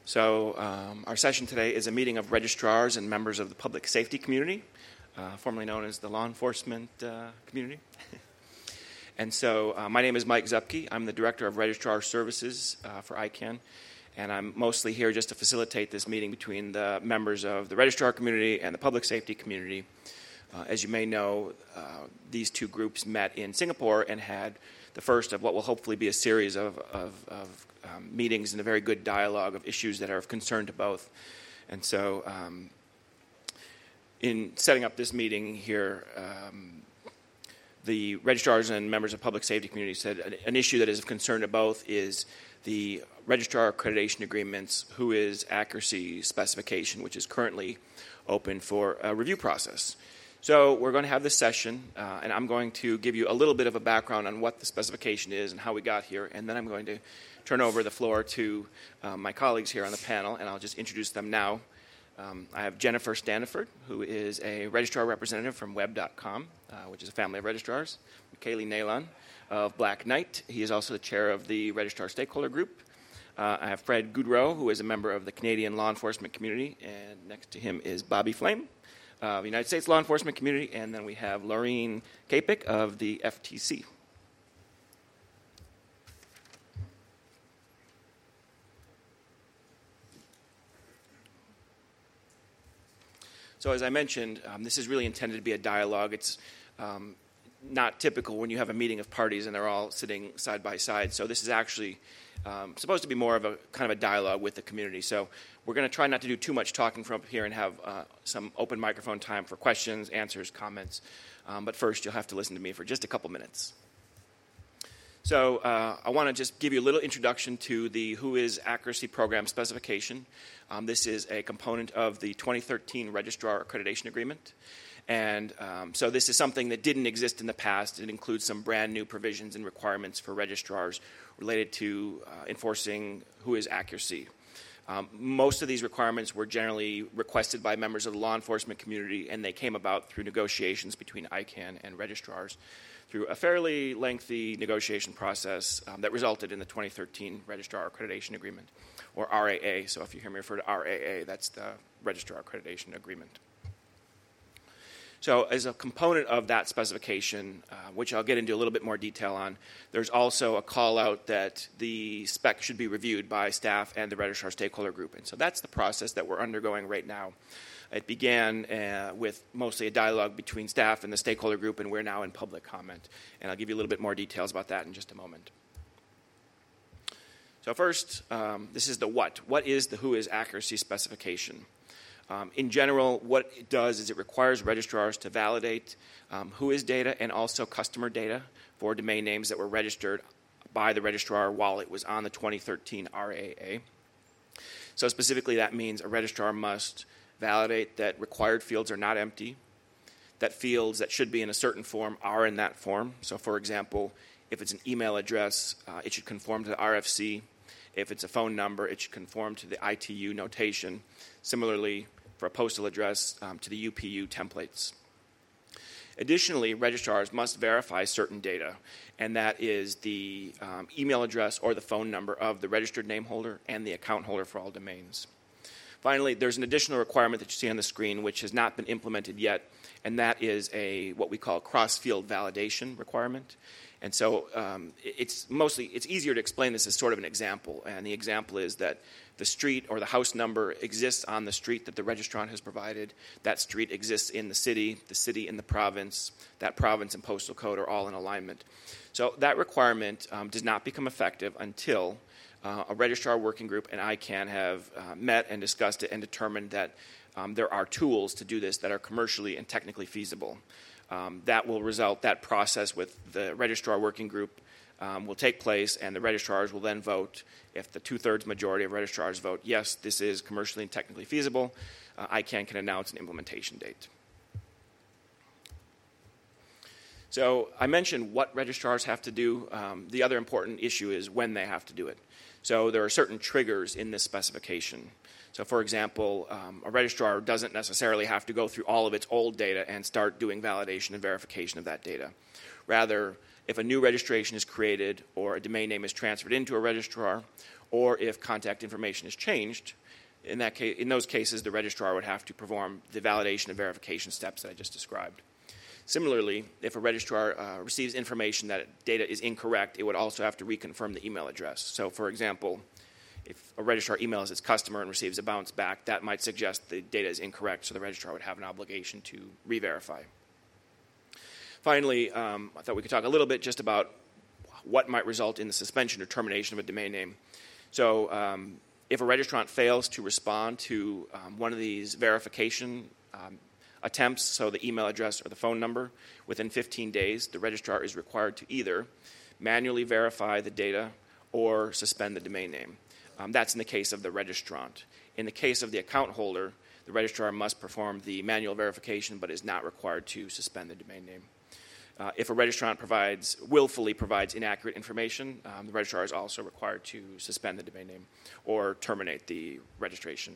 Our session today is a meeting of registrars and members of the public safety community, formerly known as the law enforcement community. And so my name is Mike Zupke. I'm the Director of Registrar Services for ICANN, and I'm mostly here just to facilitate this meeting between the members of the registrar community and the public safety community. As you may know, these two groups met in Singapore and had the first of what will hopefully be a series of meetings and a very good dialogue of issues that are of concern to both. And so in setting up this meeting here, the registrars and members of public safety community said an issue that is of concern to both is the registrar accreditation agreements WHOIS accuracy specification, which is currently open for a review process. So we're going to have this session, and I'm going to give you a little bit of a background on what the specification is and how we got here, and then I'm going to turn over the floor to my colleagues here on the panel, and I'll just introduce them now. I have Jennifer Standiford, who is a registrar representative from Web.com, which is a family of registrars. Michaeli Nalon of Black Knight. He is also the chair of the Registrar Stakeholder Group. I have Fred Goudreau, who is a member of the Canadian law enforcement community, and next to him is Bobby Flame of the United States law enforcement community, and then we have Laureen Kapik of the FTC. So as I mentioned, this is really intended to be a dialogue. It's not typical when you have a meeting of parties and they're all sitting side by side. So this is actually supposed to be more of a kind of a dialogue with the community. So we're going to try not to do too much talking from up here and have some open microphone time for questions, answers, comments. But first, you'll have to listen to me for just a couple minutes. So I want to just give you a little introduction to the WHOIS Accuracy Program specification. This is a component of the 2013 Registrar Accreditation Agreement. And so this is something that didn't exist in the past. It includes some brand new provisions and requirements for registrars related to enforcing WHOIS accuracy. Most of these requirements were generally requested by members of the law enforcement community, and they came about through negotiations between ICANN and registrars through a fairly lengthy negotiation process that resulted in the 2013 Registrar Accreditation Agreement, or RAA. So if you hear me refer to RAA, that's the Registrar Accreditation Agreement. So as a component of that specification, which I'll get into a little bit more detail on, there's also a call out that the spec should be reviewed by staff and the Registrar Stakeholder Group. And so that's the process that we're undergoing right now. It began with mostly a dialogue between staff and the stakeholder group, and we're now in public comment. And I'll give you a little bit more details about that in just a moment. So first, this is the what. What is the WHOIS accuracy specification? In general, what it does is it requires registrars to validate WHOIS data and also customer data for domain names that were registered by the registrar while it was on the 2013 RAA. So specifically, that means a registrar must validate that required fields are not empty, that fields that should be in a certain form are in that form. So for example, if it's an email address, it should conform to the RFC. If it's a phone number, it should conform to the ITU notation. Similarly, for a postal address, to the UPU templates. Additionally, registrars must verify certain data, and that is the email address or the phone number of the registered name holder and the account holder for all domains. Finally, there's an additional requirement that you see on the screen which has not been implemented yet, and that is what we call cross-field validation requirement. And so it's easier to explain this as sort of an example, and the example is that the street or the house number exists on the street that the registrant has provided. That street exists in the city in the province, that province and postal code are all in alignment. So that requirement does not become effective until a registrar working group and ICANN have met and discussed it and determined that there are tools to do this that are commercially and technically feasible. That process with the registrar working group will take place, and the registrars will then vote. If the two-thirds majority of registrars vote, yes, this is commercially and technically feasible, ICANN can announce an implementation date. So I mentioned what registrars have to do. The other important issue is when they have to do it. So there are certain triggers in this specification. So for example, a registrar doesn't necessarily have to go through all of its old data and start doing validation and verification of that data. Rather, if a new registration is created or a domain name is transferred into a registrar, or if contact information is changed. In those cases, the registrar would have to perform the validation and verification steps that I just described. Similarly, if a registrar receives information that data is incorrect, it would also have to reconfirm the email address. So, for example, if a registrar emails its customer and receives a bounce back, that might suggest the data is incorrect, so the registrar would have an obligation to re-verify. Finally, I thought we could talk a little bit just about what might result in the suspension or termination of a domain name. So, if a registrant fails to respond to one of these verification attempts, so the email address or the phone number, within 15 days, the registrar is required to either manually verify the data or suspend the domain name. That's in the case of the registrant. In the case of the account holder, the registrar must perform the manual verification but is not required to suspend the domain name. If a registrant willfully provides inaccurate information, the registrar is also required to suspend the domain name or terminate the registration.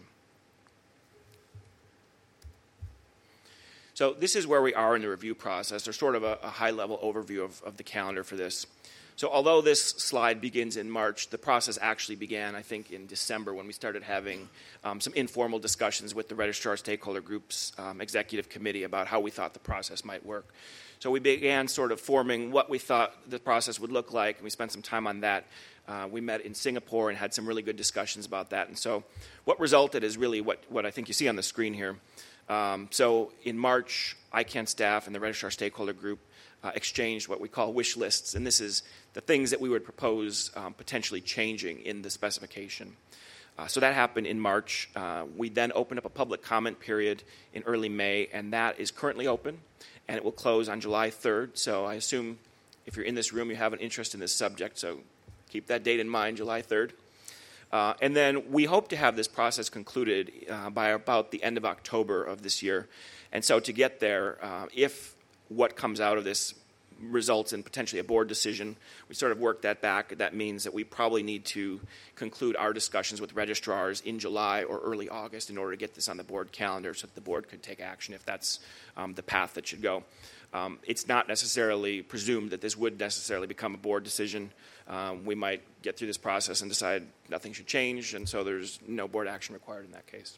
So this is where we are in the review process. There's sort of a high-level overview of the calendar for this. So although this slide begins in March, the process actually began, I think, in December when we started having some informal discussions with the registrar stakeholder group's executive committee about how we thought the process might work. So we began sort of forming what we thought the process would look like, and we spent some time on that. We met in Singapore and had some really good discussions about that. And so what resulted is really what I think you see on the screen here. So in March, ICANN staff and the registrar stakeholder group exchanged what we call wish lists, and this is the things that we would propose potentially changing in the specification. So that happened in March. We then opened up a public comment period in early May, and that is currently open, and it will close on July 3rd. So I assume if you're in this room, you have an interest in this subject, so keep that date in mind, July 3rd. And then we hope to have this process concluded by about the end of October of this year. And so to get there, if what comes out of this results in potentially a board decision, we sort of work that back. That means that we probably need to conclude our discussions with registrars in July or early August in order to get this on the board calendar so that the board could take action if that's the path that should go. It's not necessarily presumed that this would necessarily become a board decision. We might get through this process and decide nothing should change, and so there's no board action required in that case.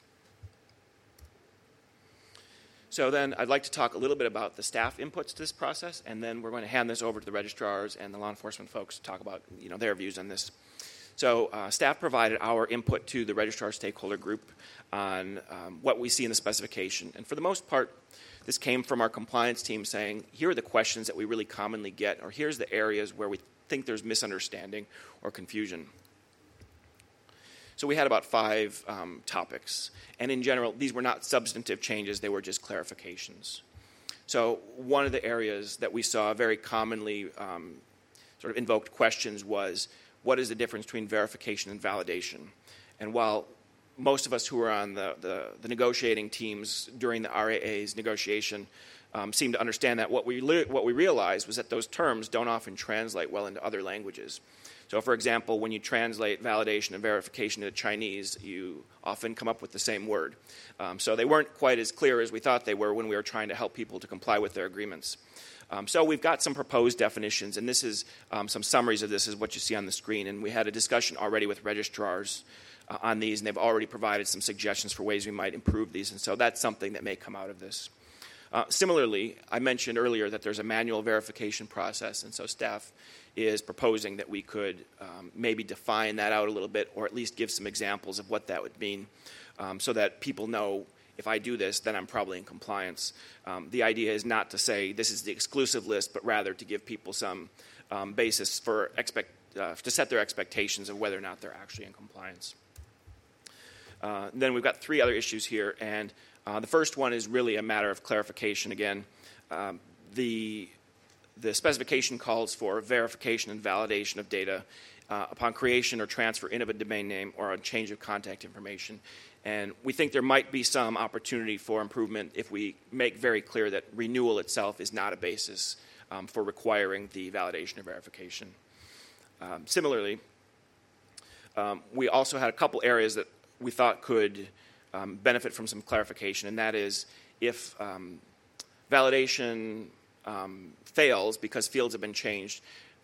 So then I'd like to talk a little bit about the staff inputs to this process, and then we're going to hand this over to the registrars and the law enforcement folks to talk about their views on this. So staff provided our input to the registrar stakeholder group on what we see in the specification. And for the most part, this came from our compliance team saying, here are the questions that we really commonly get, or here's the areas where we think there's misunderstanding or confusion. So we had about 5 topics. And in general, these were not substantive changes, they were just clarifications. So one of the areas that we saw very commonly sort of invoked questions was, what is the difference between verification and validation? And while most of us who were on the negotiating teams during the RAA's negotiation seemed to understand that, what we realized was that those terms don't often translate well into other languages. So, for example, when you translate validation and verification into Chinese, you often come up with the same word. So they weren't quite as clear as we thought they were when we were trying to help people to comply with their agreements. So we've got some proposed definitions, and this is some summaries of this is what you see on the screen. And we had a discussion already with registrars on these, and they've already provided some suggestions for ways we might improve these. And so that's something that may come out of this. Similarly, I mentioned earlier that there's a manual verification process, and so staff is proposing that we could maybe define that out a little bit, or at least give some examples of what that would mean, so that people know, if I do this, then I'm probably in compliance. The idea is not to say this is the exclusive list, but rather to give people some basis for to set their expectations of whether or not they're actually in compliance. Then we've got 3 other issues here, and the first one is really a matter of clarification. Again, the specification calls for verification and validation of data upon creation or transfer in of a domain name or a change of contact information. And we think there might be some opportunity for improvement if we make very clear that renewal itself is not a basis for requiring the validation or verification. Similarly, we also had a couple areas that we thought could benefit from some clarification, and that is if validation fails because fields have been changed,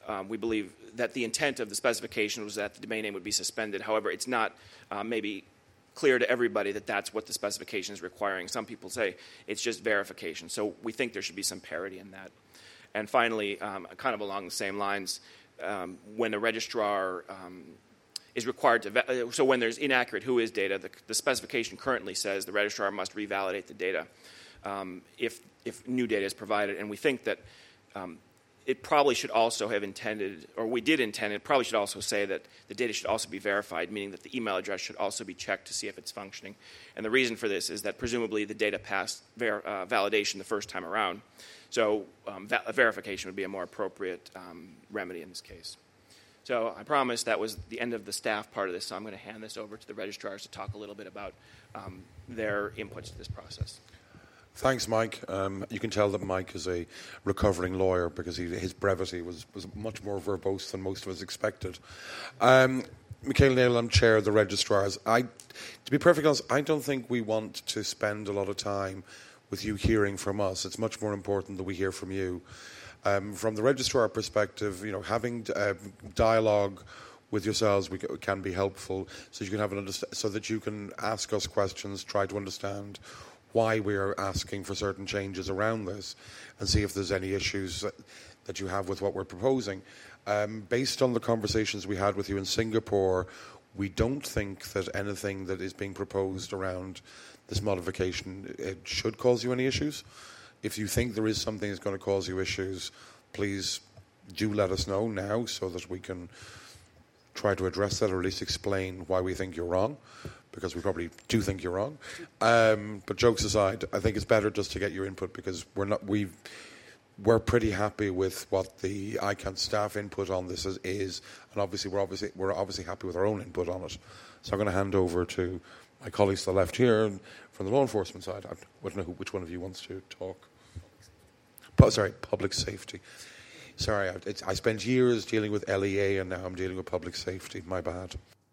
we believe that the intent of the specification was that the domain name would be suspended. However, it's not maybe clear to everybody that that's what the specification is requiring. Some people say it's just verification. So we think there should be some parity in that. And finally, kind of along the same lines, when a registrar is required to, so when there's inaccurate who is data, the specification currently says the registrar must revalidate the data if new data is provided. And we think that it probably should also have intended, or we did intend, it probably should also say that the data should also be verified, meaning that the email address should also be checked to see if it's functioning. And the reason for this is that presumably the data passed validation the first time around. So verification would be a more appropriate remedy in this case. So I promise that was the end of the staff part of this, so I'm going to hand this over to the registrars to talk a little bit about their inputs to this process. Thanks, Mike. You can tell that Mike is a recovering lawyer because his brevity was much more verbose than most of us expected. Michaela Nail, I'm chair of the registrars. To be perfectly honest, I don't think we want to spend a lot of time with you hearing from us. It's much more important that we hear from you. From the registrar perspective, having dialogue with yourselves can be helpful, so you can have so that you can ask us questions, try to understand why we are asking for certain changes around this, and see if there's any issues that you have with what we're proposing. Based on the conversations we had with you in Singapore, we don't think that anything that is being proposed around this modification it should cause you any issues. If you think there is something that's going to cause you issues, please do let us know now so that we can try to address that, or at least explain why we think you're wrong, because we probably do think you're wrong. But jokes aside, I think it's better just to get your input, because we're pretty happy with what the ICANN staff input on this is, and obviously we're obviously happy with our own input on it. So I'm going to hand over to my colleagues to the left here from the law enforcement side. I don't know which one of you wants to talk. Public safety. Sorry, I spent years dealing with LEA, and now I'm dealing with public safety. My bad.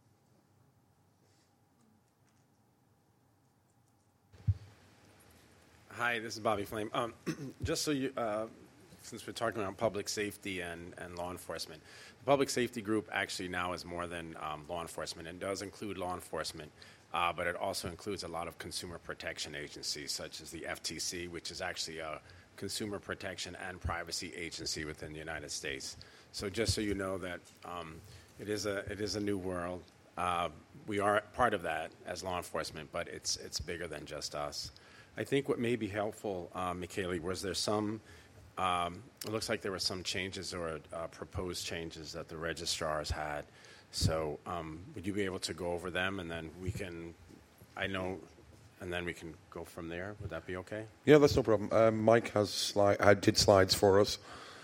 Hi, this is Bobby Flame. Just so you, since we're talking about public safety and law enforcement, the public safety group actually now is more than law enforcement, and does include law enforcement, but it also includes a lot of consumer protection agencies, such as the FTC, which is actually a consumer protection and privacy agency within the United States. So just so you know that it is a new world. We are part of that as law enforcement, but it's bigger than just us. I think what may be helpful, Michele, was there some, it looks like there were some changes or proposed changes that the registrars had. So would you be able to go over them, and then we can, and then we can go from there? Would that be okay? Yeah, that's no problem. Mike did slides for us.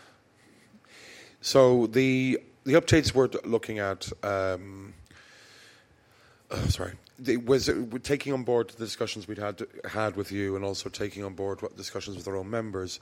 So the updates we're looking at, we're taking on board the discussions we'd had with you, and also taking on board discussions with our own members.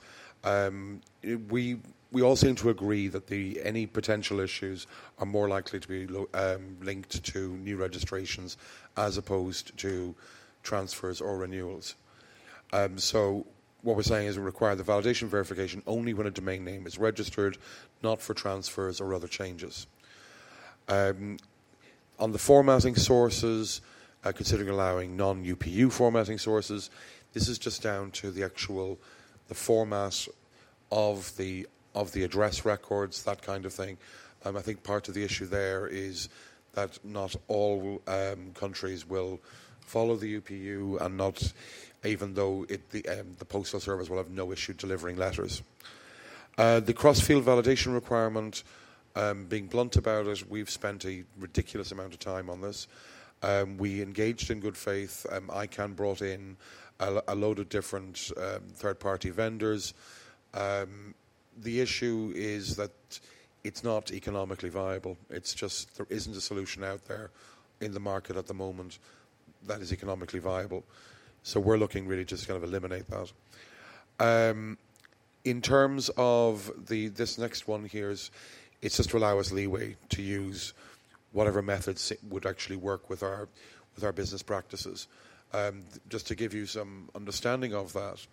We all seem to agree that any potential issues are more likely to be linked to new registrations as opposed to transfers or renewals. So what we're saying is we require the validation verification only when a domain name is registered, not for transfers or other changes. On the formatting sources, considering allowing non-UPU formatting sources, this is just down to the format of the address records, that kind of thing. I think part of the issue there is that not all countries will follow the UPU, and not even though the Postal Service will have no issue delivering letters. The cross-field validation requirement, being blunt about it, we've spent a ridiculous amount of time on this. We engaged in good faith. ICANN brought in a load of different third-party vendors. The issue is that it's not economically viable. It's just there isn't a solution out there in the market at the moment that is economically viable. So we're looking really just to kind of eliminate that. In terms of this next one here, it's just to allow us leeway to use whatever methods would actually work with our business practices. Just to give you some understanding of that,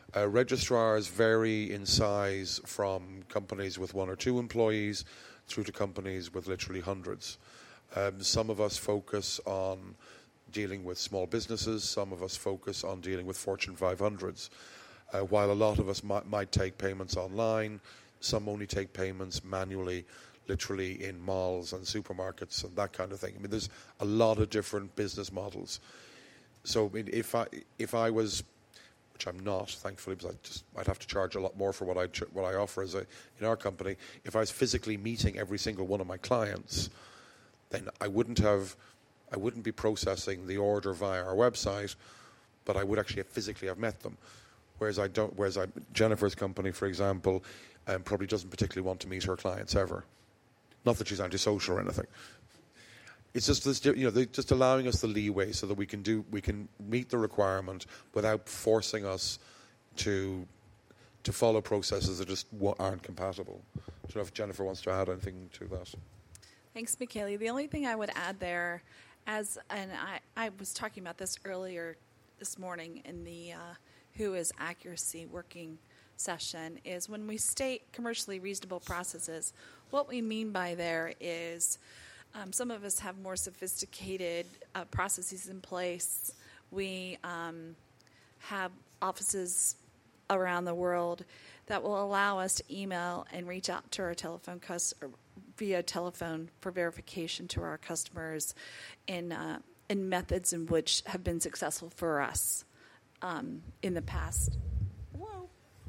Registrars vary in size from companies with 1 or 2 employees through to companies with literally hundreds. Some of us focus on dealing with small businesses. Some of us focus on dealing with Fortune 500s. While a lot of us might take payments online, some only take payments manually, literally in malls and supermarkets and that kind of thing. I mean, there's a lot of different business models. So I mean, if I was, which I'm not, thankfully, because I'd have to charge a lot more for what I offer in our company. If I was physically meeting every single one of my clients, then I wouldn't be processing the order via our website, but I would actually physically have met them. Whereas Jennifer's company, for example, probably doesn't particularly want to meet her clients ever. Not that she's antisocial or anything. It's just this, they're just allowing us the leeway so that we can meet the requirement without forcing us to follow processes that just aren't compatible. I don't know if Jennifer wants to add anything to that. Thanks, Michele. The only thing I would add there, and I was talking about this earlier this morning in the Who is Accuracy working session, is when we state commercially reasonable processes, what we mean by there is some of us have more sophisticated processes in place. We have offices around the world that will allow us to email and reach out to our telephone via telephone for verification to our customers in methods in which have been successful for us in the past. Whoa.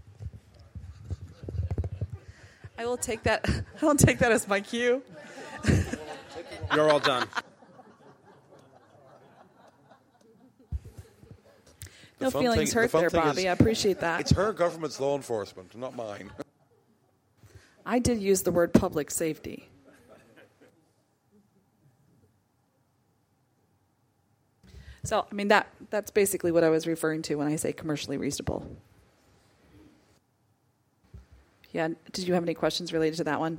I will take that as my cue. You're all done. No feelings hurt there, Bobby. I appreciate that. It's her government's law enforcement, not mine. I did use the word public safety. So, I mean, that's basically what I was referring to when I say commercially reasonable. Yeah, did you have any questions related to that one?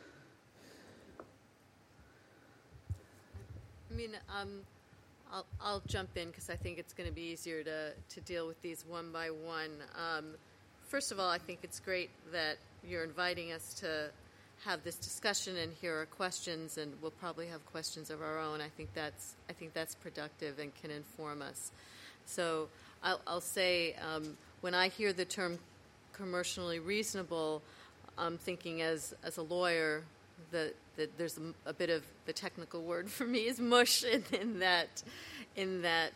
I mean, I'll jump in because I think it's going to be easier to deal with these one by one. First of all, I think it's great that you're inviting us to have this discussion and hear our questions, and we'll probably have questions of our own. I think that's productive and can inform us. So I'll say when I hear the term commercially reasonable, I'm thinking as a lawyer that there's a bit of the technical word for me is mush in that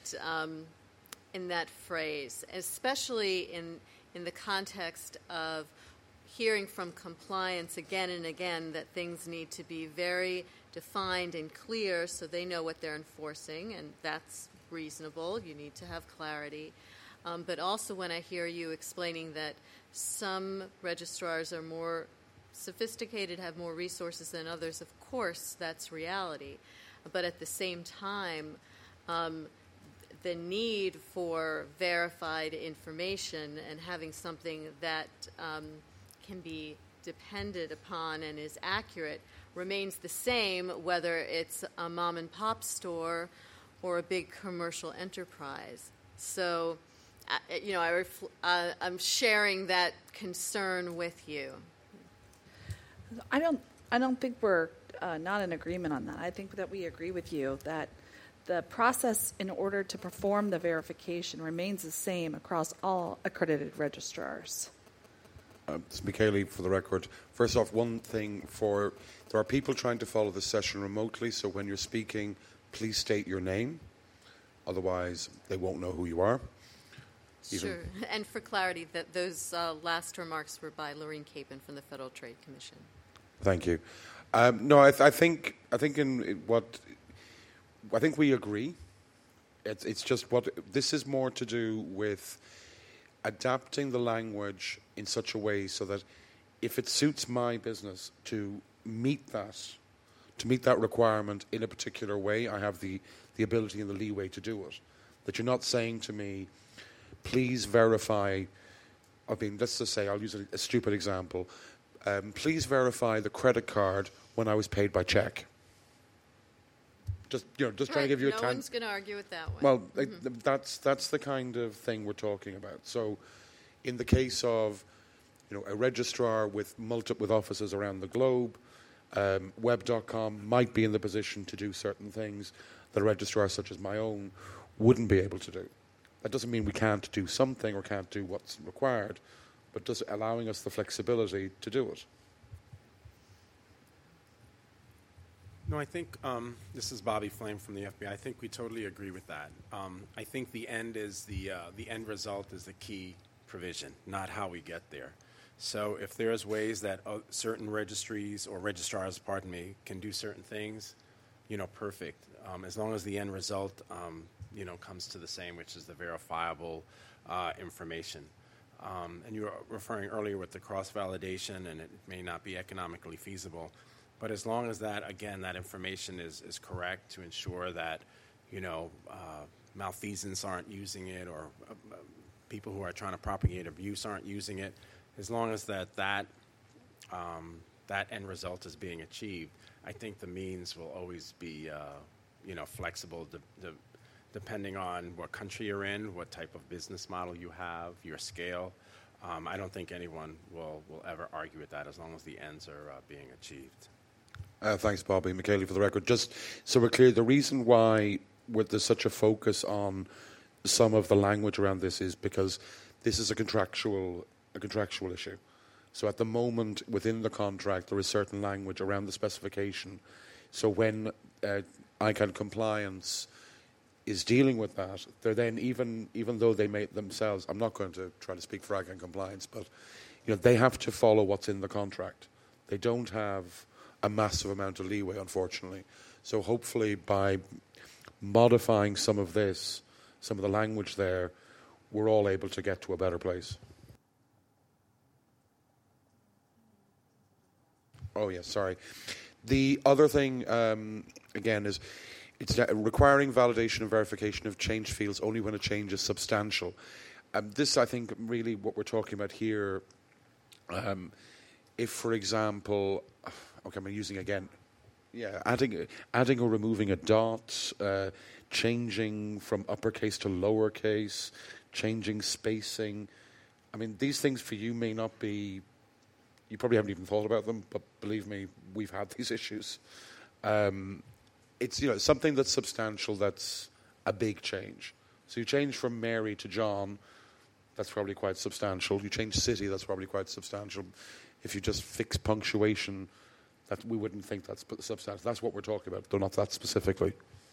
phrase, especially in the context of hearing from compliance again and again that things need to be very defined and clear so they know what they're enforcing, and that's reasonable. You need to have clarity. But also when I hear you explaining that some registrars are more sophisticated, have more resources than others, of course, that's reality. But at the same time, the need for verified information and having something that can be depended upon and is accurate remains the same, whether it's a mom and pop store or a big commercial enterprise. So, I'm sharing that concern with you. I don't think we're not in agreement on that. I think that we agree with you that the process in order to perform the verification remains the same across all accredited registrars. This is Michele, for the record. First off, one thing there are people trying to follow the session remotely, so when you're speaking, please state your name. Otherwise, they won't know who you are. Sure. And for clarity, that those last remarks were by Lorene Capon from the Federal Trade Commission. Thank you. No, I think we agree. It's just this is more to do with adapting the language in such a way so that if it suits my business to meet that requirement in a particular way, I have the ability and the leeway to do it. That you're not saying to me, please verify, let's just say, I'll use a stupid example. Please verify the credit card when I was paid by check. Just trying to give you a time. No one's going to argue with that one. Well, that's the kind of thing we're talking about. So in the case of a registrar with offices around the globe, web.com might be in the position to do certain things that a registrar such as my own wouldn't be able to do. That doesn't mean we can't do something or can't do what's required, but just allowing us the flexibility to do it. No, I think this is Bobby Flame from the FBI. I think we totally agree with that. I think the end result is the key provision, not how we get there. So if there's ways that certain registries or registrars, can do certain things, perfect. As long as the end result, comes to the same, which is the verifiable information. And you were referring earlier with the cross-validation, and it may not be economically feasible. But as long as that information is correct to ensure that, malfeasance aren't using it or people who are trying to propagate abuse aren't using it, as long as that end result is being achieved, I think the means will always be, flexible depending on what country you're in, what type of business model you have, your scale. I don't think anyone will ever argue with that as long as the ends are being achieved. Thanks, Bobby. Michaeli, for the record, just so we're clear, the reason why there's such a focus on some of the language around this is because this is a contractual issue. So at the moment, within the contract, there is certain language around the specification. So when ICANN compliance is dealing with that, they're then, even though they may themselves, I'm not going to try to speak for ICANN compliance, but they have to follow what's in the contract. They don't have a massive amount of leeway, unfortunately. So hopefully by modifying some of the language there, we're all able to get to a better place. Oh, yes, sorry. The other thing, again, is it's requiring validation and verification of change fields only when a change is substantial. This, I think, really what we're talking about here, if, for example, I'm using again, adding or removing a dot, changing from uppercase to lowercase, changing spacing. I mean, these things for you may not be, you probably haven't even thought about them, but believe me, we've had these issues. It's something that's substantial, that's a big change. So you change from Mary to John, that's probably quite substantial. You change city, that's probably quite substantial. If you just fix punctuation, that we wouldn't think that's substantial. That's what we're talking about, though not that specifically.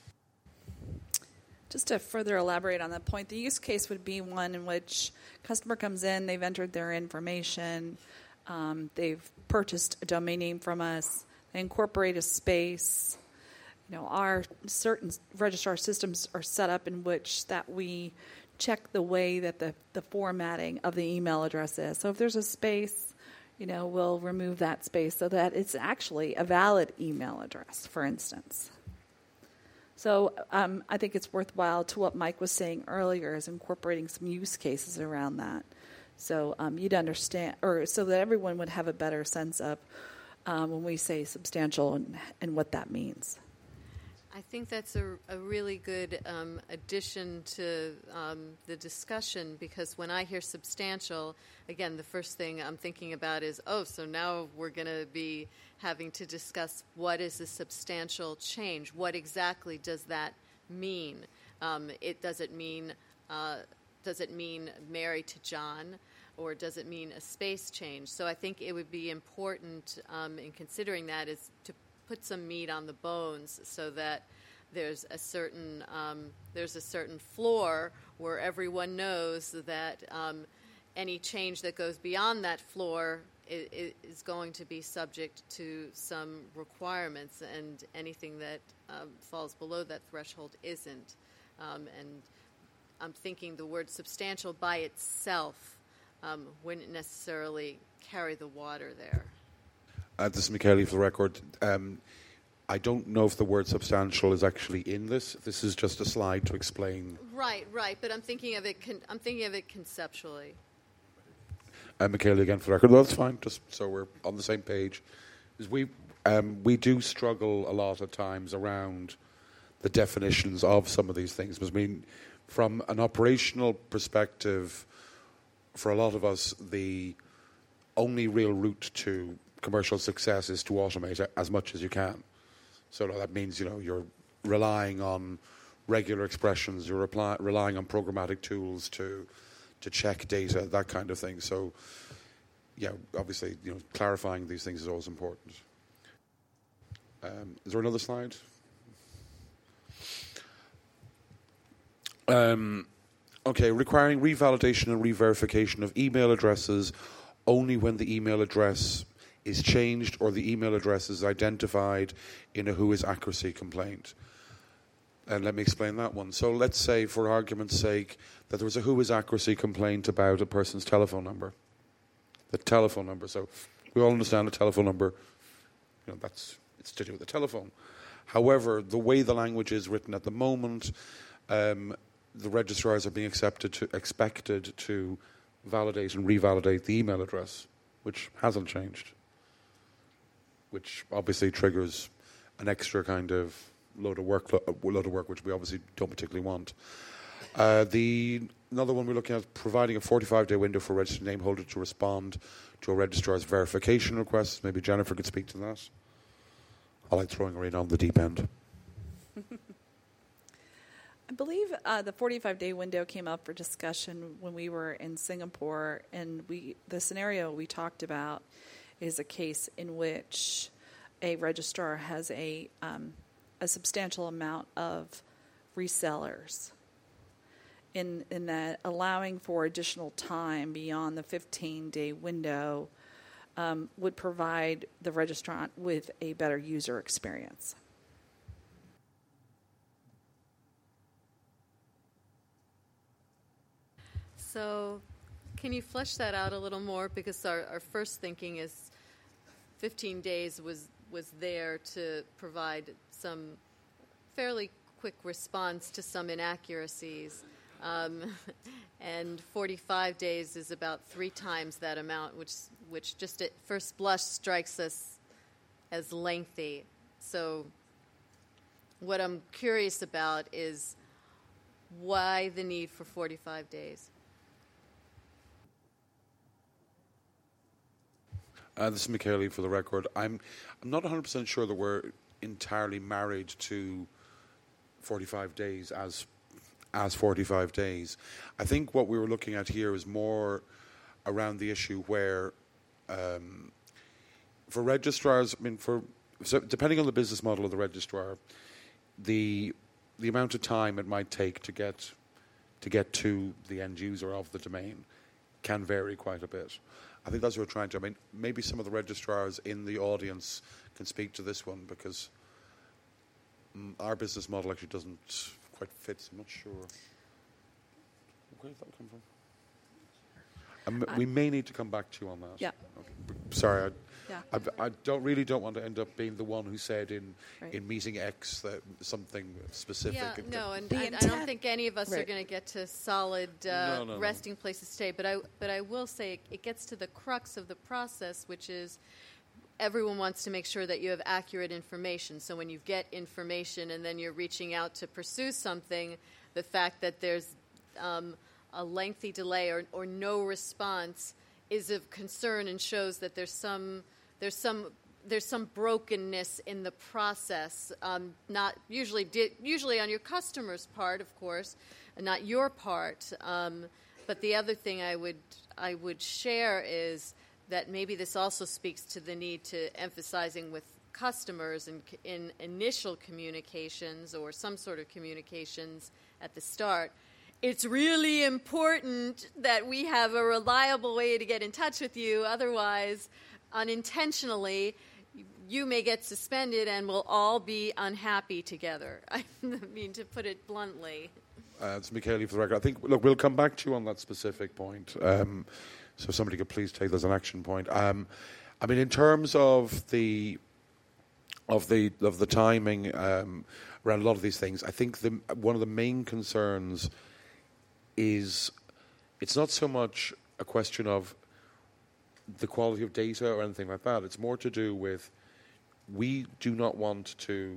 Just to further elaborate on that point, the use case would be one in which customer comes in, they've entered their information, they've purchased a domain name from us, they incorporate a space. Our certain registrar systems are set up in which that we check the way that the formatting of the email address is. So if there's a space, we'll remove that space so that it's actually a valid email address, for instance. So I think it's worthwhile to what Mike was saying earlier is incorporating some use cases around that. So you'd understand, or so that everyone would have a better sense of when we say substantial and what that means. I think that's a really good addition to the discussion, because when I hear substantial, again, the first thing I'm thinking about is, so now we're going to be having to discuss what is a substantial change. What exactly does that mean? Does it mean Mary to John, or does it mean a space change? So I think it would be important in considering that is to put some meat on the bones so that there's a certain floor where everyone knows that any change that goes beyond that floor is going to be subject to some requirements, and anything that falls below that threshold isn't. And I'm thinking the word substantial by itself wouldn't necessarily carry the water there. This is Michaeli for the record. I don't know if the word substantial is actually in this. This is just a slide to explain. Right. But I'm thinking of it. I'm thinking of it conceptually. Michaeli again for the record. No, that's fine. Just so we're on the same page. We do struggle a lot at times around the definitions of some of these things. Because, from an operational perspective, for a lot of us, the only real route to commercial success is to automate as much as you can. So that means, you're relying on regular expressions, you're relying on programmatic tools to check data, that kind of thing. So, obviously, clarifying these things is always important. Is there another slide? Okay, requiring revalidation and re-verification of email addresses only when the email address is changed or the email address is identified in a WHOIS accuracy complaint. And let me explain that one. So let's say, for argument's sake, that there was a WHOIS accuracy complaint about a person's telephone number. The telephone number. So we all understand a telephone number, it's to do with the telephone. However, the way the language is written at the moment, the registrars are being expected to validate and revalidate the email address, which hasn't changed, which obviously triggers an extra kind of load of work, which we obviously don't particularly want. Another one we're looking at, providing a 45-day window for a registered name holder to respond to a registrar's verification request. Maybe Jennifer could speak to that. I like throwing her in on the deep end. I believe the 45-day window came up for discussion when we were in Singapore, and the scenario we talked about is a case in which a registrar has a substantial amount of resellers. In that, allowing for additional time beyond the 15-day window would provide the registrant with a better user experience. So can you flesh that out a little more? Because our first thinking is 15 days was there to provide some fairly quick response to some inaccuracies. And 45 days is about 3 times that amount, which just at first blush strikes us as lengthy. So what I'm curious about is why the need for 45 days? This is Michele for the record. I'm not 100% sure that we're entirely married to 45 days as 45 days. I think what we were looking at here is more around the issue where for registrars, so depending on the business model of the registrar, the amount of time it might take to get to the end user of the domain can vary quite a bit. I think that's what we're trying to. Maybe some of the registrars in the audience can speak to this one, because our business model actually doesn't quite fit. I'm not sure. Where did that come from? We may need to come back to you on that. Yeah. Okay. Sorry, Yeah. I don't want to end up being the one who said in meeting X that something specific. Yeah, no, and The I intent- don't think any of us are Right. going to get to solid No. resting place to stay. But I will say it gets to the crux of the process, which is everyone wants to make sure that you have accurate information. So when you get information and then you're reaching out to pursue something, the fact that there's a lengthy delay or no response is of concern and shows that there's some brokenness in the process. Not usually on your customer's part, of course, and not your part. But the other thing I would share is that maybe this also speaks to the need to emphasizing with customers in initial communications or some sort of communications at the start. It's really important that we have a reliable way to get in touch with you. Otherwise, unintentionally, you may get suspended and we'll all be unhappy together. I mean, to put it bluntly. It's Michele for the record. I think, look, we'll come back to you on that specific point. So somebody could please take that as an action point. In terms of the timing around a lot of these things, I think one of the main concerns is it's not so much a question of the quality of data or anything like that. It's more to do with we do not want to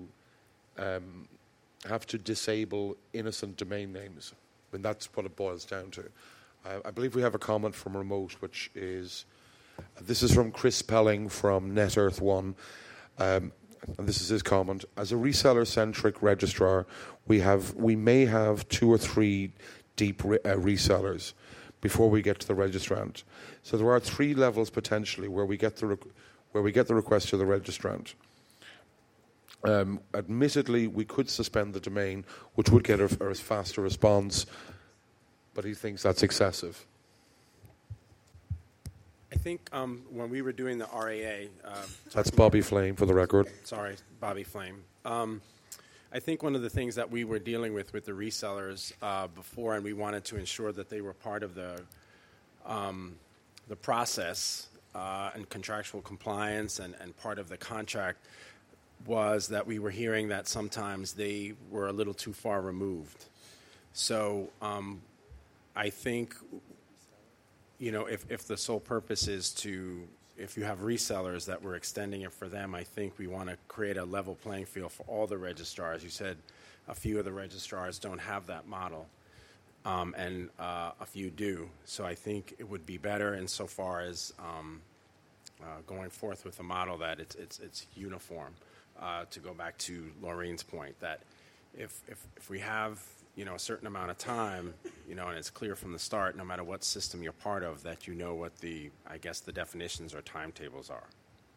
have to disable innocent domain names. That's what it boils down to. I believe we have a comment from remote, which is, this is from Chris Pelling from NetEarth One. And this is his comment. As a reseller-centric registrar, we may have 2 or 3 deep resellers before we get to the registrant. So there are 3 levels potentially where we get the request to the registrant. Admittedly, we could suspend the domain, which would get a faster response, but he thinks that's excessive. I think when we were doing the RAA... That's Bobby Flame, for the record. Sorry, Bobby Flame. I think one of the things that we were dealing with the resellers before, and we wanted to ensure that they were part of the process and contractual compliance and part of the contract, was that we were hearing that sometimes they were a little too far removed. So I think, if the sole purpose is if you have resellers that we're extending it for them, I think we want to create a level playing field for all the registrars. You said a few of the registrars don't have that model, and a few do. So I think it would be better insofar as going forth with a model that it's uniform. To go back to Laureen's point, that if we have a certain amount of time, and it's clear from the start, no matter what system you're part of, that what the definitions or timetables are.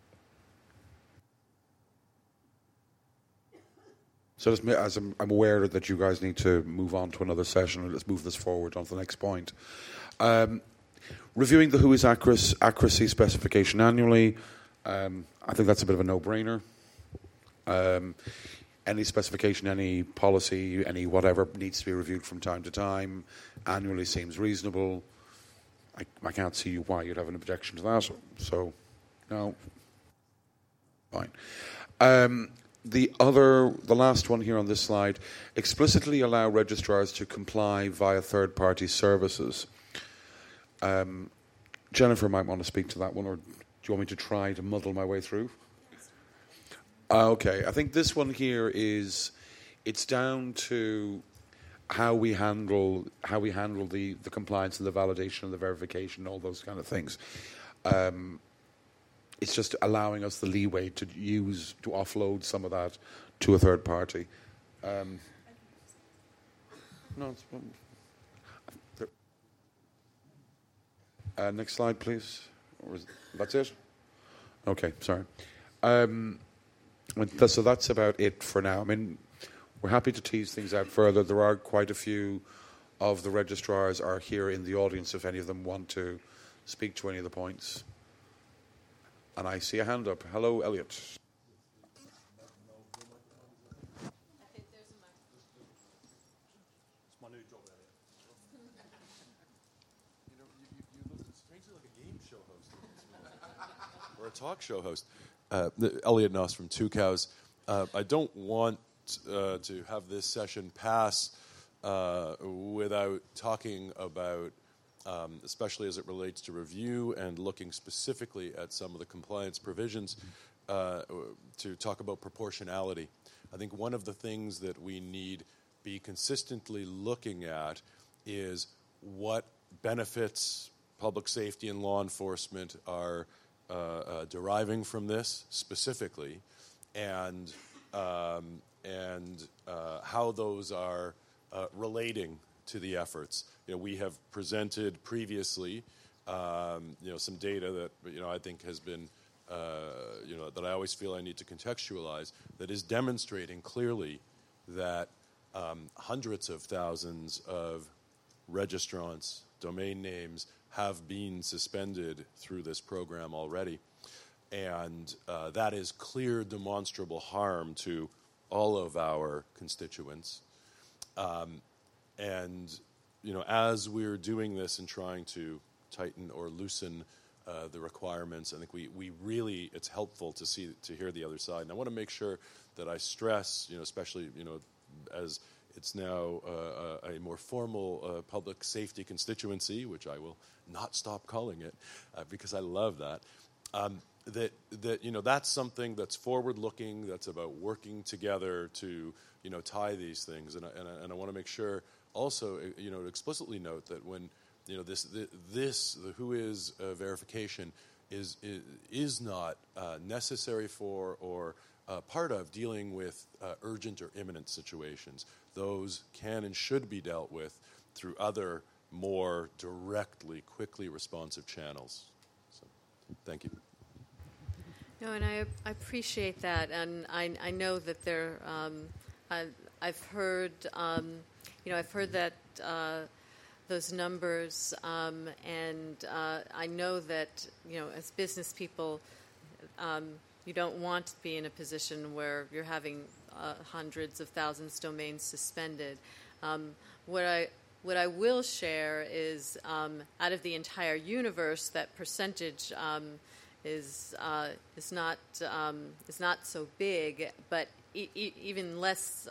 So as I'm aware that you guys need to move on to another session, let's move this forward on to the next point. Reviewing the WHOIS accuracy specification annually, I think that's a bit of a no-brainer. Any specification, any policy, any whatever needs to be reviewed from time to time. Annually seems reasonable. I can't see why you'd have an objection to that. So, no. Fine. The last one here on this slide, explicitly allow registrars to comply via third-party services. Jennifer might want to speak to that one, or do you want me to try to muddle my way through? Okay, I think this one here it's down to how we handle the compliance and the validation and the verification, all those kind of things. It's just allowing us the leeway to offload some of that to a third party. Next slide, please. That's it? Okay, sorry. So that's about it for now. I mean, we're happy to tease things out further. There are quite a few of the registrars are here in the audience if any of them want to speak to any of the points. And I see a hand up. Hello, Elliot. It's my new job, Elliot. You look strangely like a game show host or a talk show host. Elliot Noss from Two Cows. I don't want to have this session pass without talking about, especially as it relates to review and looking specifically at some of the compliance provisions, to talk about proportionality. I think one of the things that we need be consistently looking at is what benefits public safety and law enforcement are deriving from this specifically, and how those are relating to the efforts. We have presented previously, some data that I think has been, that I always feel I need to contextualize, that is demonstrating clearly that hundreds of thousands of registrants, domain names, have been suspended through this program already. And that is clear, demonstrable harm to all of our constituents. As we're doing this and trying to tighten or loosen the requirements, I think we really, it's helpful to hear the other side. And I want to make sure that I stress, especially, as it's now a more formal public safety constituency, which I will not stop calling it because I love that. That's something that's forward-looking, that's about working together to tie these things, and I want to make sure also to explicitly note that when the WHOIS verification is not necessary for or part of dealing with urgent or imminent situations. Those can and should be dealt with through other, more directly, quickly responsive channels. So, thank you. No, and I appreciate that, and I know that there. I've heard that those numbers, and I know that as business people, you don't want to be in a position where you're having hundreds of thousands of domains suspended. What I will share is out of the entire universe, that percentage is not so big, but even less,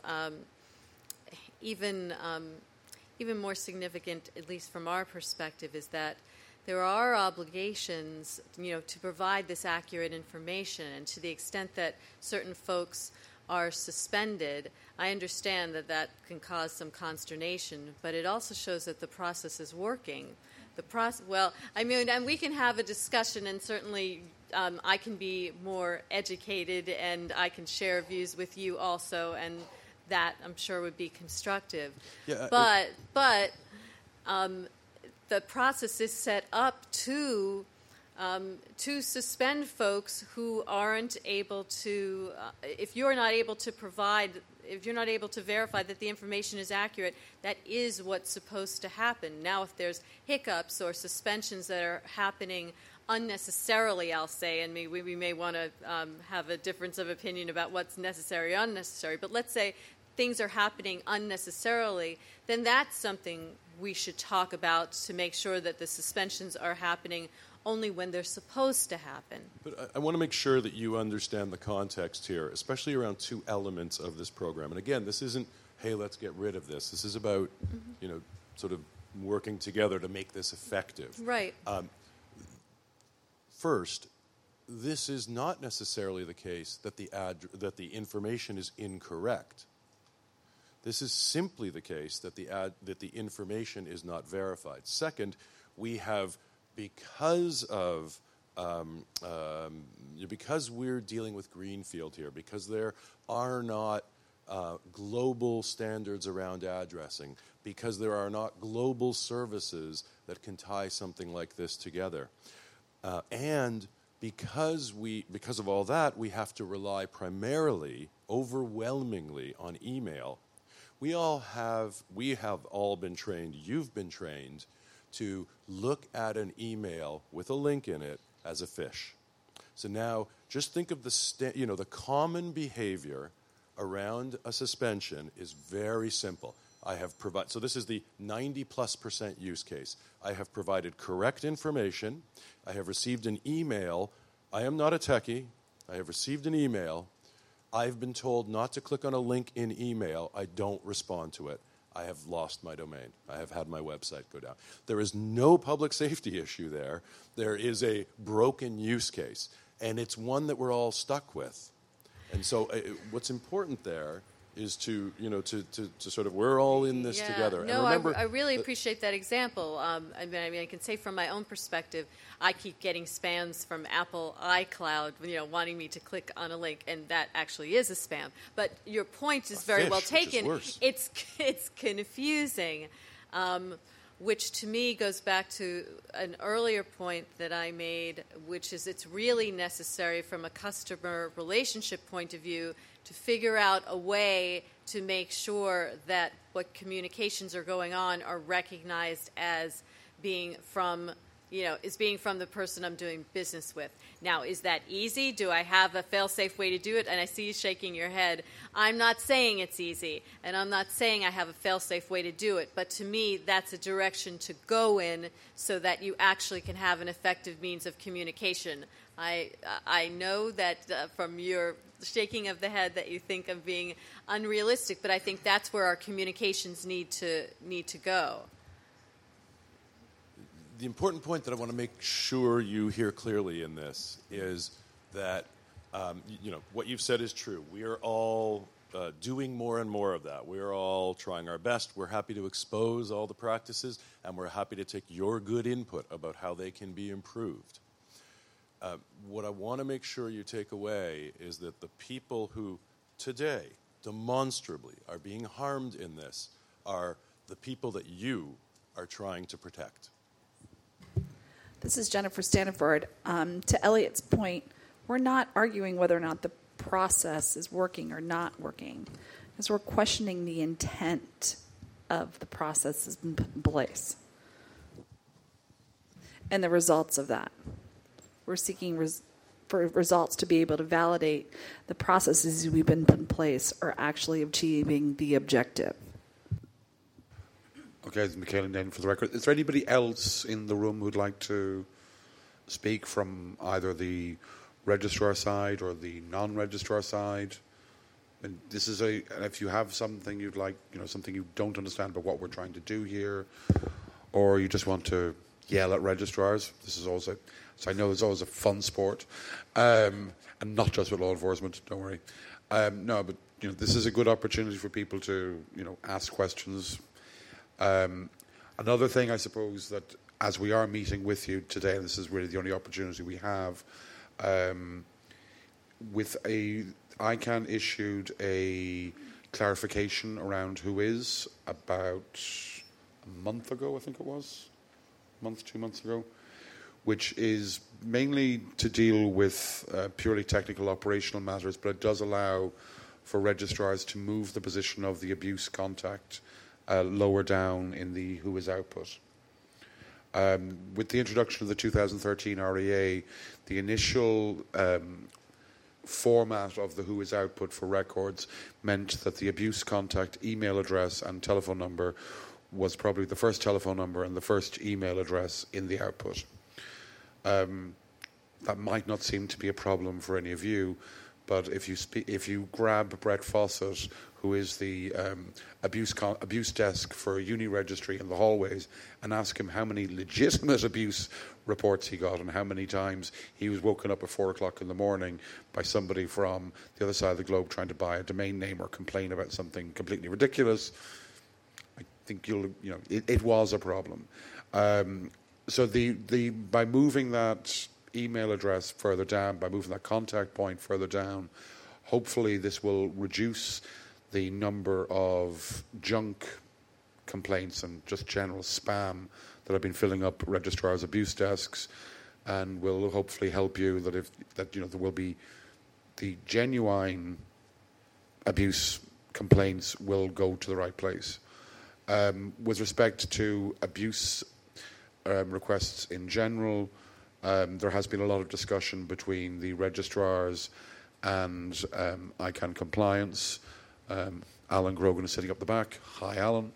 even more significant, at least from our perspective, is that there are obligations, to provide this accurate information, and to the extent that certain folks are suspended, I understand that can cause some consternation, but it also shows that the process is working. And we can have a discussion, and certainly I can be more educated, and I can share views with you also, and that I'm sure would be constructive. Yeah, but the process is set up to suspend folks who aren't able to. If you're not able to verify that the information is accurate, that is what's supposed to happen. Now, if there's hiccups or suspensions that are happening unnecessarily, I'll say, and we may want to have a difference of opinion about what's necessary or unnecessary, but let's say things are happening unnecessarily, then that's something we should talk about to make sure that the suspensions are happening only when they're supposed to happen. But I want to make sure that you understand the context here, especially around two elements of this program. And again, this isn't, hey, let's get rid of this. This is about, sort of working together to make this effective. Right. First, this is not necessarily the case that the information is incorrect. This is simply the case that the information is not verified. Second, we have, because we're dealing with greenfield here, because there are not global standards around addressing, because there are not global services that can tie something like this together, and because of all that, we have to rely primarily, overwhelmingly, on email. We have all been trained, you've been trained, to look at an email with a link in it as a fish. So now, just think of the common behavior around a suspension is very simple. So this is the 90+% use case. I have provided correct information. I have received an email. I am not a techie. I have received an email. I've been told not to click on a link in email. I don't respond to it. I have lost my domain. I have had my website go down. There is no public safety issue there. There is a broken use case, and it's one that we're all stuck with. And so what's important there is to sort of, we're all in this together. No, and remember, I really appreciate that example. I can say from my own perspective, I keep getting spams from Apple iCloud, wanting me to click on a link, and that actually is a spam. But your point is very well taken. It's confusing, which to me goes back to an earlier point that I made, which is it's really necessary from a customer relationship point of view to figure out a way to make sure that what communications are going on are recognized as being from the person I'm doing business with. Now, is that easy? Do I have a fail-safe way to do it? And I see you shaking your head. I'm not saying it's easy, and I'm not saying I have a fail-safe way to do it, but to me, that's a direction to go in so that you actually can have an effective means of communication. I know that from your shaking of the head that you think of being unrealistic, but I think that's where our communications need to go. The important point that I want to make sure you hear clearly in this is that what you've said is true. We are all doing more and more of that. We're all trying our best. We're happy to expose all the practices, and we're happy to take your good input about how they can be improved. What I want to make sure you take away is that the people who today demonstrably are being harmed in this are the people that you are trying to protect. This is Jennifer Staniford. To Elliot's point, we're not arguing whether or not the process is working or not working, because we're questioning the intent of the process that's been put in place and the results of that. We're seeking for results to be able to validate the processes we've been put in place are actually achieving the objective. Okay, it's Michaela Naden for the record. Is there anybody else in the room who'd like to speak from either the registrar side or the non-registrar side? And this is if you have something you'd like, something you don't understand about what we're trying to do here, or you just want to yell at registrars, this is also, so I know it's always a fun sport, and not just with law enforcement, don't worry. No, but this is a good opportunity for people to ask questions. Another thing, I suppose, that as we are meeting with you today, and this is really the only opportunity we have, ICANN issued a clarification around WHOIS about a month ago, I think it was, 2 months ago, which is mainly to deal with purely technical operational matters, but it does allow for registrars to move the position of the abuse contact lower down in the WHOIS output. With the introduction of the 2013 REA, the initial format of the WHOIS output for records meant that the abuse contact email address and telephone number was probably the first telephone number and the first email address in the output. That might not seem to be a problem for any of you, but if you grab Brett Fawcett, who is the abuse desk for Uni Registry in the hallways, and ask him how many legitimate abuse reports he got and how many times he was woken up at 4 o'clock in the morning by somebody from the other side of the globe trying to buy a domain name or complain about something completely ridiculous, I think it was a problem. So by moving that email address further down, by moving that contact point further down, hopefully this will reduce the number of junk complaints and just general spam that have been filling up registrars' abuse desks, and will hopefully help you that there will be the genuine abuse complaints will go to the right place. With respect to abuse requests in general, there has been a lot of discussion between the registrars and ICANN compliance. Alan Grogan is sitting up the back. Hi, Alan.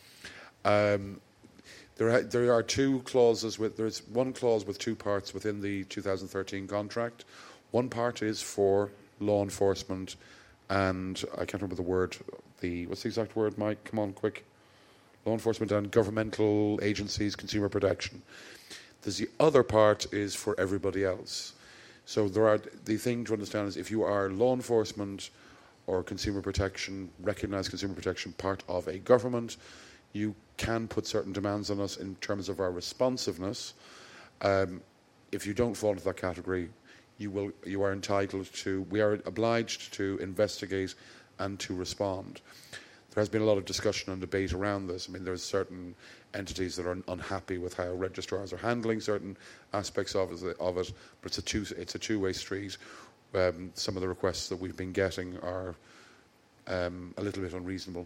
There are two clauses. There's one clause with two parts within the 2013 contract. One part is for law enforcement, and I can't remember the word. What's the exact word, Mike? Come on, quick. Law enforcement and governmental agencies, consumer protection. There's the other part is for everybody else. So the thing to understand is if you are law enforcement or consumer protection, recognised consumer protection, part of a government, you can put certain demands on us in terms of our responsiveness. If you don't fall into that category, we are obliged to investigate and to respond. There has been a lot of discussion and debate around this. I mean, there's certain entities that are unhappy with how registrars are handling certain aspects of it, but it's a two-way street. Some of the requests that we've been getting are a little bit unreasonable.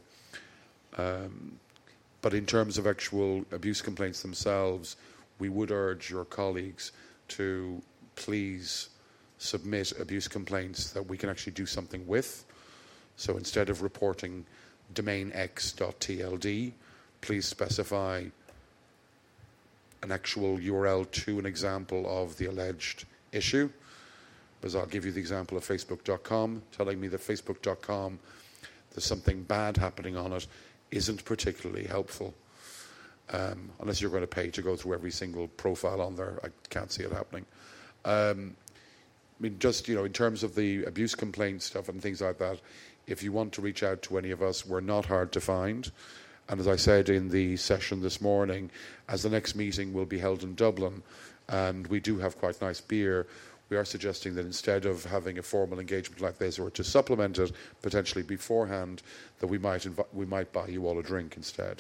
But in terms of actual abuse complaints themselves, we would urge your colleagues to please submit abuse complaints that we can actually do something with. So instead of reporting domainx.tld, please specify an actual URL to an example of the alleged issue. Because I'll give you the example of facebook.com. Telling me that facebook.com, there's something bad happening on it, isn't particularly helpful. Unless you're going to pay to go through every single profile on there, I can't see it happening. I mean, just, in terms of the abuse complaint stuff and things like that, If you want to reach out to any of us, we're not hard to find. And as I said in the session this morning, as the next meeting will be held in Dublin, and we do have quite nice beer, we are suggesting that instead of having a formal engagement like this, or to supplement it potentially beforehand, that we might buy you all a drink instead.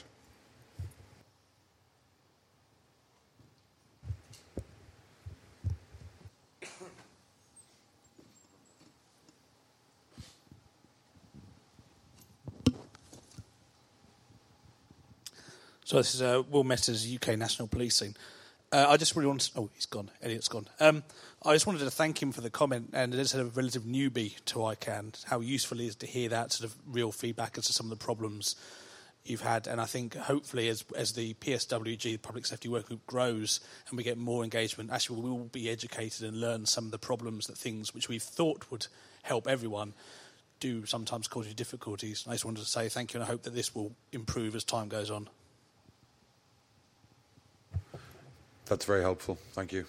So this is Will Metters, UK National Policing. I just really wanted to... Oh, he's gone. Elliot's gone. I just wanted to thank him for the comment, and as a relative newbie to ICANN, how useful it is to hear that sort of real feedback as to some of the problems you've had. And I think hopefully as the PSWG, the Public Safety Working Group, grows and we get more engagement, actually we will be educated and learn some of the problems that things which we thought would help everyone do sometimes cause you difficulties. I just wanted to say thank you, and I hope that this will improve as time goes on. That's very helpful. Thank you.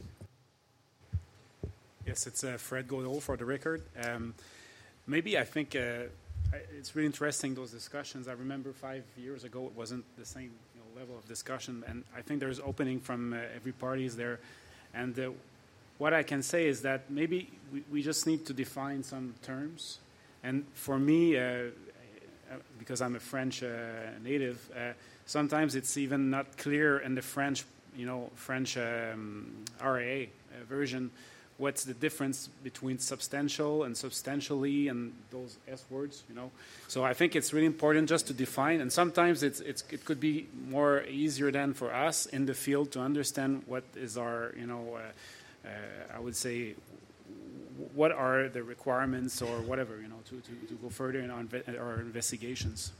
Yes, it's Fred Godot for the record. Maybe I think it's really interesting, those discussions. I remember 5 years ago it wasn't the same level of discussion, and I think there's opening from every party is there. And what I can say is that maybe we just need to define some terms. And for me, because I'm a French native, sometimes it's even not clear in the French RAA version, what's the difference between substantial and substantially and those S words, So I think it's really important just to define, and sometimes it could be more easier than for us in the field to understand what is our, I would say, what are the requirements or whatever, to go further in our investigations.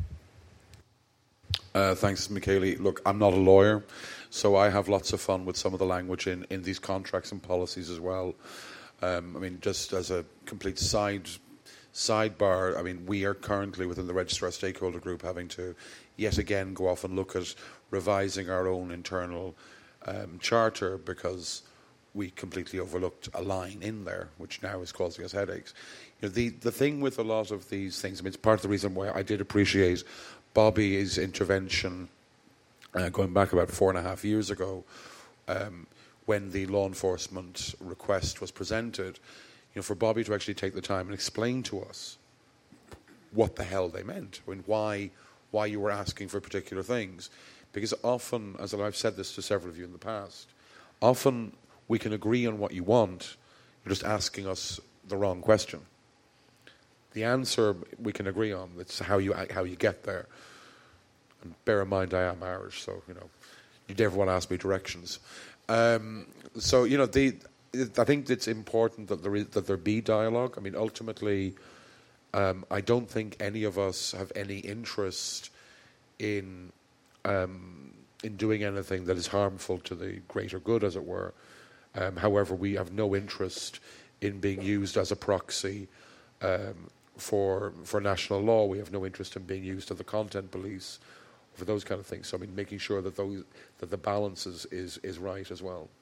Thanks, Michele. Look, I'm not a lawyer, so I have lots of fun with some of the language in these contracts and policies as well. Just as a complete sidebar, we are currently within the Registrar Stakeholder Group having to yet again go off and look at revising our own internal charter because we completely overlooked a line in there, which now is causing us headaches. The thing with a lot of these things, it's part of the reason why I did appreciate Bobby's intervention going back about 4.5 years ago when the law enforcement request was presented, for Bobby to actually take the time and explain to us what the hell they meant, why you were asking for particular things. Because often, as I've said this to several of you in the past, often we can agree on what you want, you're just asking us the wrong question. The answer we can agree on. It's how you get there. And bear in mind, I am Irish, so you never want to ask me directions. I think it's important that there be dialogue. Ultimately, I don't think any of us have any interest in doing anything that is harmful to the greater good, as it were. However, we have no interest in being used as a proxy for national law. We have no interest in being used as the content police for those kind of things. So making sure that the balance is right as well.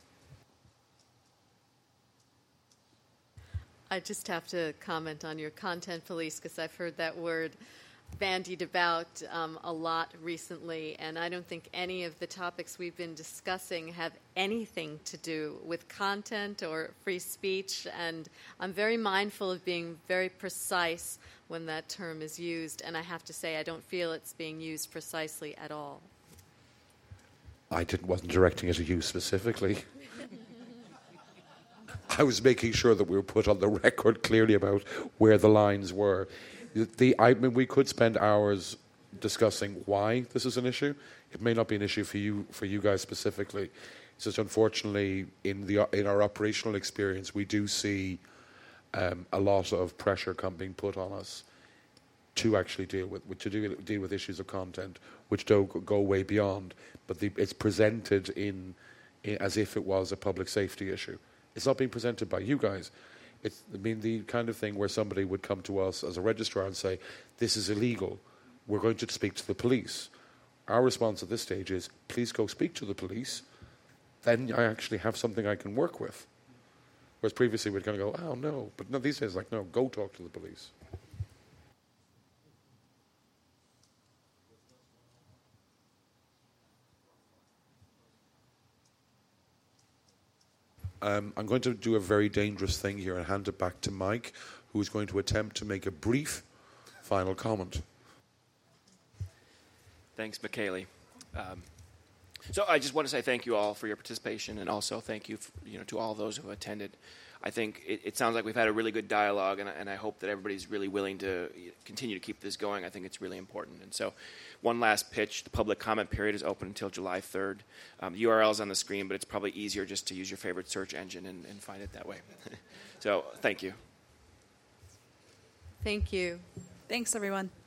I just have to comment on your content police because I've heard that word bandied about a lot recently, and I don't think any of the topics we've been discussing have anything to do with content or free speech, and I'm very mindful of being very precise when that term is used, and I have to say I don't feel it's being used precisely at all. I wasn't directing it at you specifically. I was making sure that we were put on the record clearly about where the lines were. We could spend hours discussing why this is an issue. It may not be an issue for you guys specifically. It's just unfortunately in our operational experience, we do see a lot of pressure being put on us to actually deal with issues of content, which don't go way beyond. But it's presented in as if it was a public safety issue. It's not being presented by you guys. It's, the kind of thing where somebody would come to us as a registrar and say, this is illegal, we're going to speak to the police. Our response at this stage is, please go speak to the police, then I actually have something I can work with. Whereas previously we'd kind of go, oh no, but no, these days no, go talk to the police. I'm going to do a very dangerous thing here and hand it back to Mike, who is going to attempt to make a brief final comment. Thanks, Michele. So I just want to say thank you all for your participation, and also thank you, to all those who attended. I think it sounds like we've had a really good dialogue, and I hope that everybody's really willing to continue to keep this going. I think it's really important. And so one last pitch. The public comment period is open until July 3rd. The URL is on the screen, but it's probably easier just to use your favorite search engine and find it that way. So thank you. Thank you. Thanks, everyone.